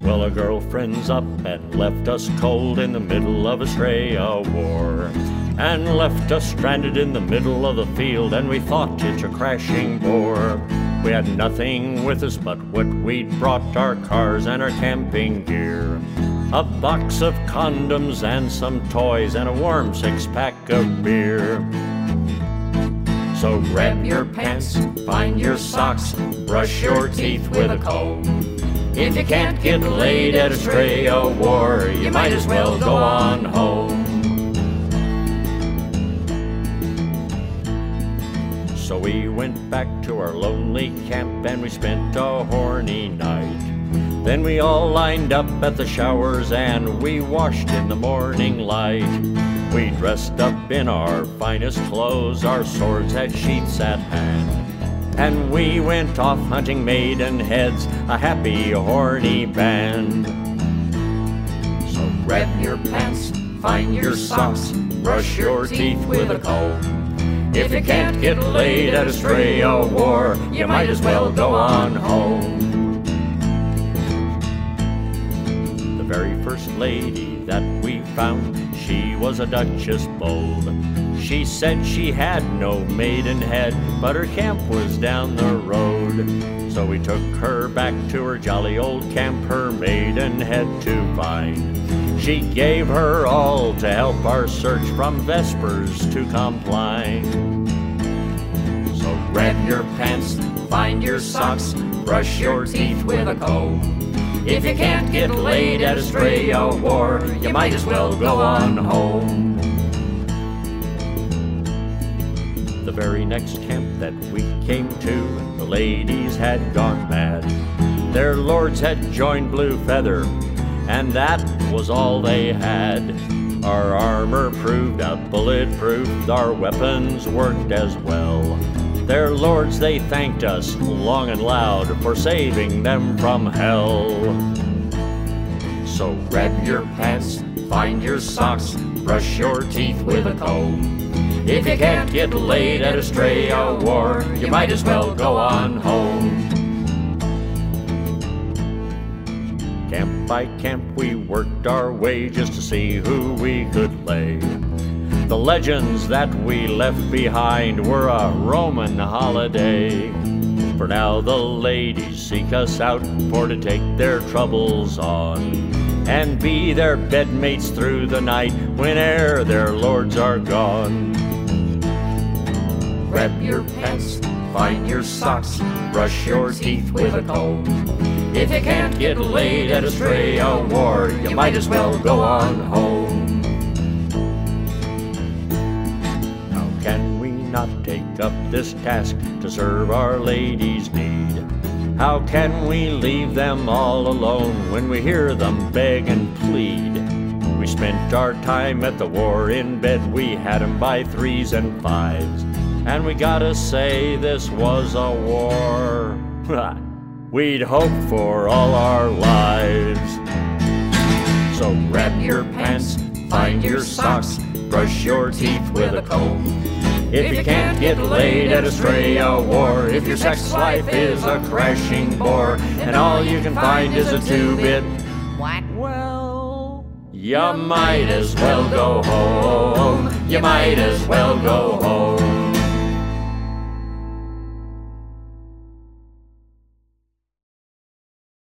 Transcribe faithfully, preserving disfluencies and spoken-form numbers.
Well, our girlfriend's up and left us cold in the middle of Australia war, and left us stranded in the middle of the field, and we thought it a crashing bore. We had nothing with us but what we'd brought, our cars and our camping gear, a box of condoms and some toys, and a warm six-pack of beer. So grab your pants, find your socks, brush your teeth with a comb. If you can't get laid at Australia war, you might as well go on home. So we went back to our lonely camp and we spent a horny night. Then we all lined up at the showers and we washed in the morning light. We dressed up in our finest clothes, our swords had sheaths at hand, and we went off hunting maidenheads, a happy, horny band. So grab your pants, find your socks, brush your teeth with a comb. If you can't get laid at Australia war, you might as well go on home. The very first lady that we found, she was a duchess bold. She said she had no maidenhead, but her camp was down the road. So we took her back to her jolly old camp, her maidenhead to find. She gave her all to help our search from Vespers to Compline. So grab your pants, find your socks, brush your teeth with a comb. If you can't get laid at Australia war, you might as well go on home. The very next camp that we came to, the ladies had gone mad. Their lords had joined Blue Feather, and that was all they had. Our armor proved out bulletproof, our weapons worked as well. Their lords, they thanked us long and loud for saving them from hell. So grab your pants, find your socks, brush your teeth with a comb. If you can't get laid at Australia war, you might as well go on home. Camp by camp we worked our way just to see who we could lay. The legends that we left behind were a Roman holiday. For now the ladies seek us out for to take their troubles on, and be their bedmates through the night whene'er their lords are gone. Grab your pants, find your socks, brush your teeth with a comb. If you can't get laid at Australia war, you might as well go on home. How can we not take up this task to serve our ladies' need? How can we leave them all alone when we hear them beg and plead? We spent our time at the war in bed, we had 'em by threes and fives, and we gotta say this was a war we'd hoped for all our lives. So grab your pants, find your socks, brush your teeth with a comb. If you can't get laid at Australia war, if your sex life is a crashing bore, and all you can find is a two-bit, what? Well, you might as well go home. You might as well go home.